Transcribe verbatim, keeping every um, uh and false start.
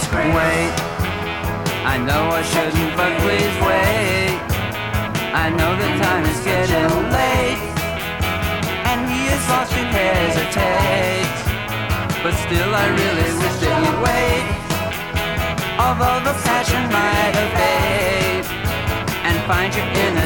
Wait, I know I shouldn't, but please wait. I know the time is getting late, and he is lost to hesitate. But still I really wish that you'd wait. Although the passion might evade and find you in